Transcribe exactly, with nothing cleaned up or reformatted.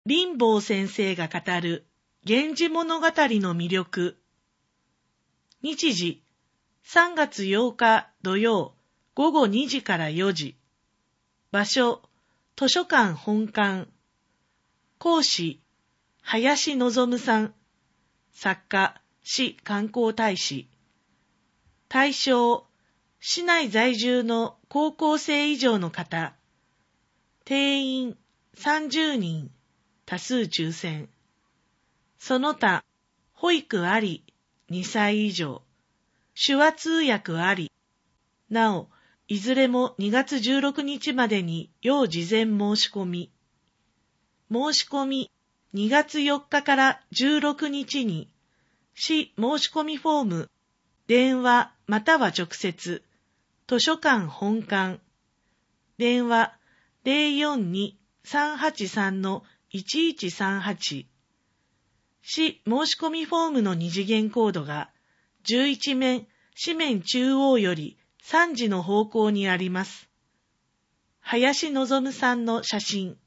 林坊先生が語る源氏物語の魅力。日時、さんがつようか土曜ごごにじからよじ。場所、図書館本館。講師、林望さん。作家、市観光大使。対象、市内在住の高校生以上の方。定員さんじゅうにん。多数抽選。その他、保育あり、にさい以上。手話通訳あり。なお、いずれもにがつじゅうろくにちまでに要事前申し込み。申し込みにがつよっかからじゅうろくにちに、市申し込みフォーム、電話または直接、図書館本館、電話 ゼロよんに さんはちさん いちいちさんはち。市申し込みフォームの二次元コードがじゅういちめん紙面中央よりさんじの方向にあります。林望さんの写真。